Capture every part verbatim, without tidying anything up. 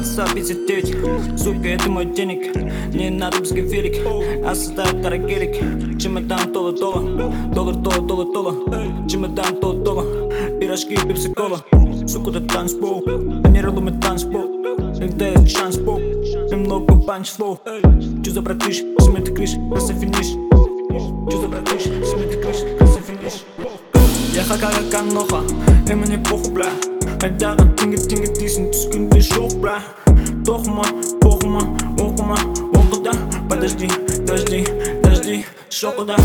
сто пятьдесят девять. Сука, это мой денег, не надо бізге велик. Асыда қара керек, чемодан толы-толы. Доллар толы-толы-толы, чемодан толы-толы. Пирожки, пепси, кола. Сука, это танцпол, планировал мы танцпол. Когда есть шанс, пол, немного панч-флоу. Чё за братыш, смерть крыш, красный финиш. Чё за братыш, смерть крыш, красный финиш. Я хакага каноха, и мне похуй, бля. Айдағы тинге-тинге дейсің түскенде жоқ, бля. Тоқыма, похума, оқыма, оқыда. Подожди, дожди, дожди, шоқыда.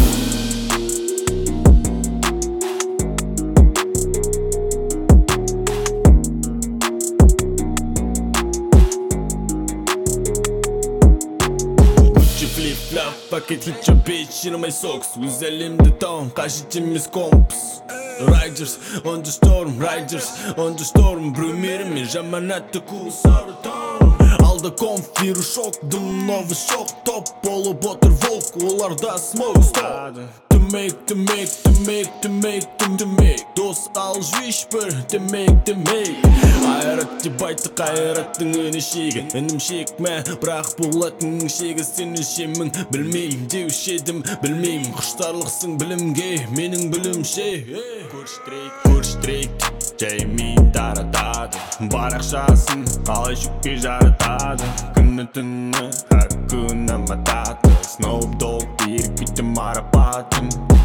Флип-фляп, пакетлича bitch, in my socks. Өз әлемді таун, қажет емес компас. Riders on the storm, riders on the storm. Біреумерімен жаман атты кусары таун. Алда конф, вирус шок, дым новый шок. Топ болып отыр волк, оларда smoke stop. To make, to make, to make, to make, to make. Дос ал жвиш бір, to make, to make. Айрат деп айтты қайраттың үні шегі. Үнім шекмә, бірақ болатының шегі. Сен өлшемің білмейм, деуші едім білмейм. Құштарлықсың білімге, менің білімше. Көрштрейк, көрштрейк, жаймен таратады. Бар ақшасын қалай жүкке жаратады. Күні түні, әр күні матады. Snoop Dogg беріп бітті марапатын.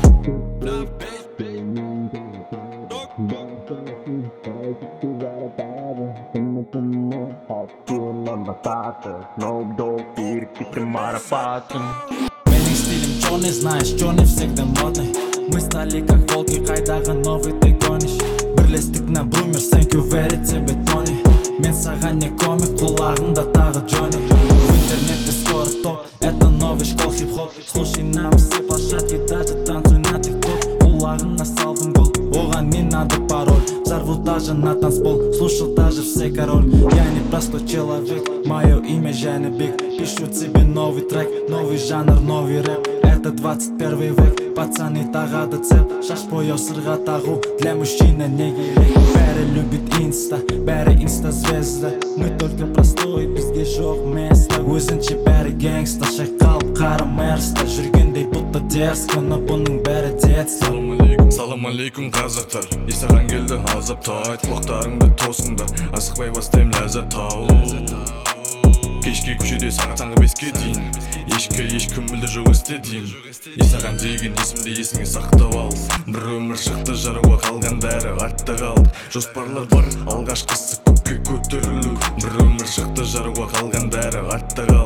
Snoop Dogg беріп бітті марапатын. Менің стилем чё не знаешь, чё не всегда модный. Мы стали как волки, қайдағы новый ты гонишь. Бірлестік на брумер, thank you very тебе Тони. Мен саған не комик, құлағында тағы Джонни. В интернете скоро топ, это новый школ хип-хоп. Слушай нам все площадки, даже танцуй на тик-ток. Құлағына салдым гол, оған не надо пароль. Взорву даже на танцпол, слушал даже все король. Я не простой человек, мое имя Жанебек. Пишу тебе новый трек, новый жанр, новый рэп. Это двадцать первый век, пацаны тағады цеп. Шаш бояу сырға тағу, для мужчины не керек. Бәрі любит инста, бәрі инста-звезда. Мы только простой, бізге жоқ место. Өзінше бәрі гангста, шайқалып қара мерста. Жүргендей бұтта дерзко, но бұның бәрі детство. Салам алейкум, салам алейкум қазақтар. Есаған келді азапта, айт құлақтарыңды тосыңдар. Асықпай бастайым ләззат тау. Кешке көшеде сағат таңғы беске дейін. Ешкі ешкім білді жоқ істе дейін. Есаған деген есімді есіңе сақтап ал. Бір өмір шықты жаруға қалған бәрі артта қалды. Жоспарлар бар, алғашқысы көкке көтерілу. Бір өмір шықты жаруға қалған бәрі артта қалды.